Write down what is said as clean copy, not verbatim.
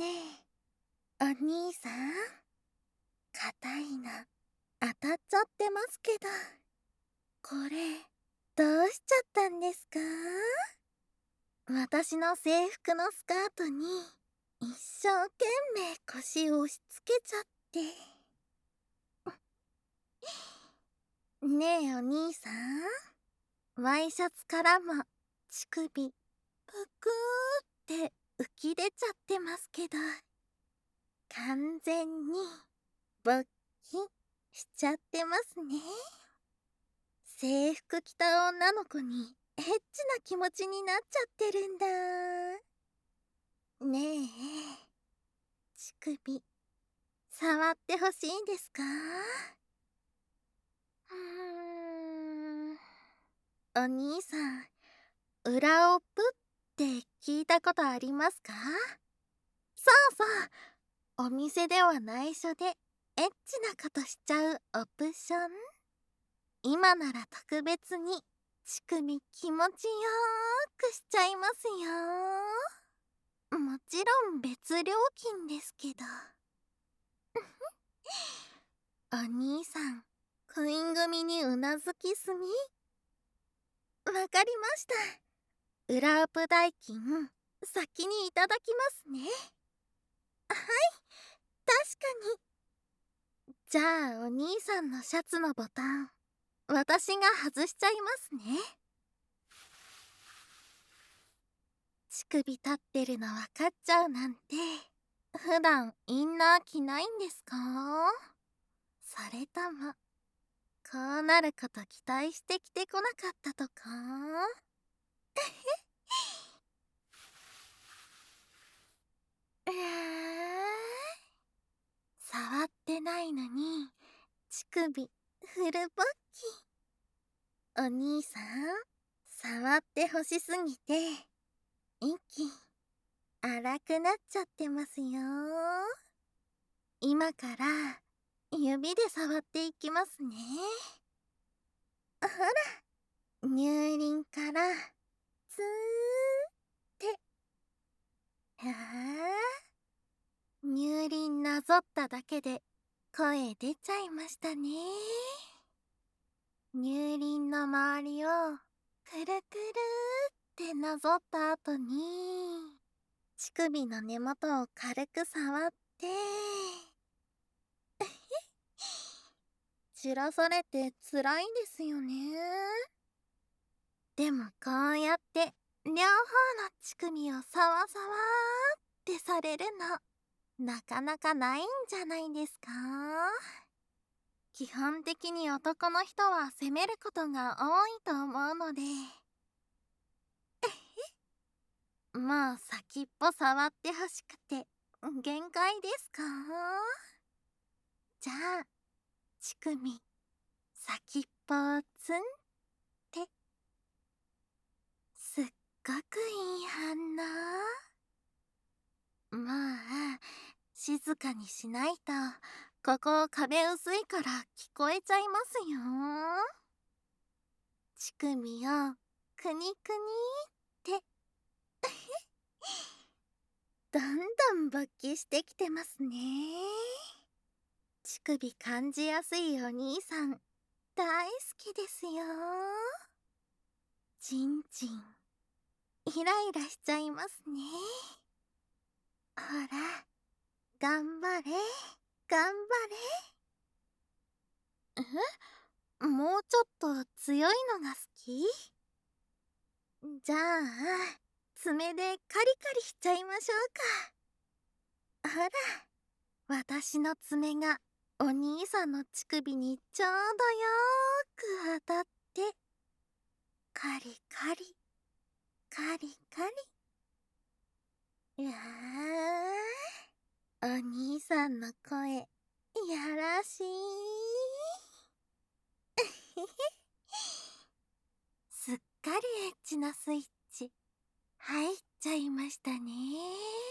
ねえ、お兄さん、硬いの当たっちゃってますけど、これ、どうしちゃったんですか？私の制服のスカートに、一生懸命腰を押し付けちゃって。ねえ、お兄さん、ワイシャツからも、乳首、ぷくーって浮き出ちゃってますけど、完全に、勃起しちゃってますね。制服着た女の子にエッチな気持ちになっちゃってるんだ。ねえ、乳首、触ってほしいんですか？お兄さん、裏オプって聞いたことありますか？そうそう、お店では内緒でエッチなことしちゃうオプション。今なら特別に乳首気持ちよーくしちゃいますよ。もちろん別料金ですけど。お兄さん、クイーン組にうなずきすぎ。わかりました。裏アップ代金、先にいただきますね。はい、確かに。じゃあお兄さんのシャツのボタン、私が外しちゃいますね。乳首立ってるの分かっちゃうなんて、普段インナー着ないんですか？それとも、こうなること期待して着てこなかったとか？え触ってないのに、乳首、フルボッキ。お兄さん、触ってほしすぎて、息、荒くなっちゃってますよ。今から、指で触っていきますね。ほら、乳輪から、ツーって。乳輪なぞっただけで、声出ちゃいましたね。乳輪の周りを、くるくるってなぞった後に、乳首の根元を軽く触って、散らされて辛いんですよね。でもこうやって両方の乳首をサワサワーってされるの、なかなかないんじゃないですか？基本的に男の人は責めることが多いと思うので、もう先っぽ触ってほしくて限界ですか？じゃあ、乳首、先っぽをツンって、すっごくいい反応。まあ、静かにしないと、ここ壁薄いから聞こえちゃいますよ。乳首をくにくにって。どんどん勃起してきてますね。乳首感じやすいお兄さん、大好きですよ。ちんちん、イライラしちゃいますね。ほら、頑張れ、頑張れ。もうちょっと強いのが好き？じゃあ、爪でカリカリしちゃいましょうか。ほら、私の爪がお兄さんの乳首にちょうどよーく当たって、カリカリ、カリカリ。お兄さんの声、やらしい。すっかりエッチなスイッチ入っちゃいましたね。